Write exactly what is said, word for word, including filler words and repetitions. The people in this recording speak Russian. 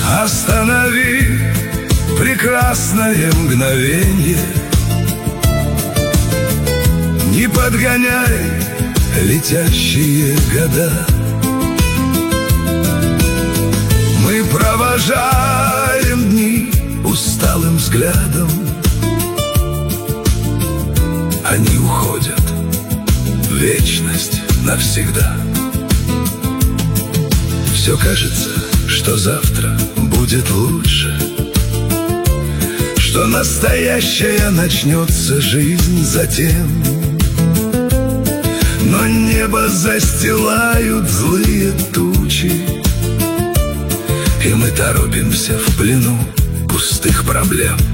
Останови прекрасное мгновенье, не подгоняй летящие года. Мы провожаем дни усталым взглядом, они уходят в вечность навсегда. Все кажется, что завтра будет лучше, что настоящая начнется жизнь затем. Но небо застилают злые тучи, и мы торопимся в плену пустых проблем.